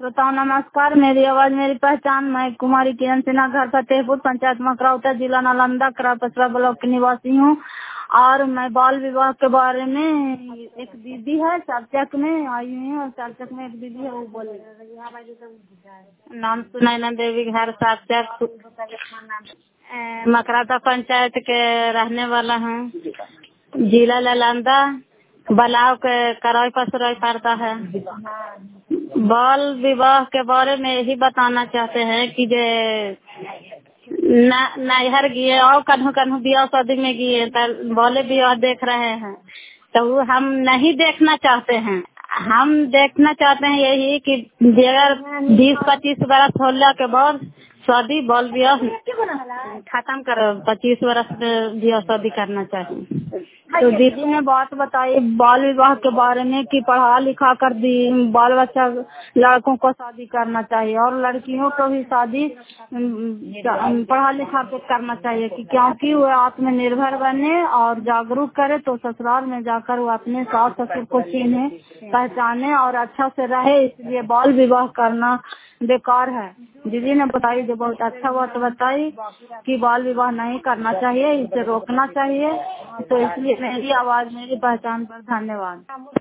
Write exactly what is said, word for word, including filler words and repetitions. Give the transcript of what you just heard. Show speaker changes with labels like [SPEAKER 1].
[SPEAKER 1] श्रोताओं नमस्कार। मेरी आवाज मेरी पहचान। मैं कुमारी किरण सिन्हा, घर फतेहपुर, पंचायत मकरौता, जिला नालंदा, करापसरा ब्लॉक की निवासी हूँ। और मैं बाल विवाह के बारे में, एक दीदी है चारचक में आई हुई है और चारचक में एक दीदी है, वो बोले नाम सुनैना देवी, घर चारचक, मकरौता पंचायत के रहने वाला हूँ, जिला नालंदा, बलाव के कराई पसराई पड़ता है। बाल विवाह के बारे में यही बताना चाहते हैं कि जे नैहर गए और कन्हू कन्हू ब्याह शादी में गए तो बोले विवाह देख रहे हैं, तो वो हम नहीं देखना चाहते हैं। हम देखना चाहते हैं यही कि अगर बीस पच्चीस बरस होने के बाद शादी बाल विवाह खत्म करो, पच्चीस बरस में ब्याह शादी करना चाहिए। तो दीदी ने बात बताई बाल विवाह के बारे में कि पढ़ा लिखा कर दी बाल बच्चा लड़कों को शादी करना चाहिए और लड़कियों को भी शादी पढ़ा लिखा के करना चाहिए कि क्योंकि वो आत्मनिर्भर बने और जागरूक करे तो ससुराल में जाकर वो अपने सास ससुर को चिन्हे पहचाने और अच्छा से रहे। इसलिए बाल विवाह करना बेकार है। दीदी ने बताई जो बहुत अच्छा बात बताई कि बाल विवाह नहीं करना चाहिए, इसे रोकना चाहिए। तो इसलिए मेरी आवाज मेरी पहचान पर धन्यवाद।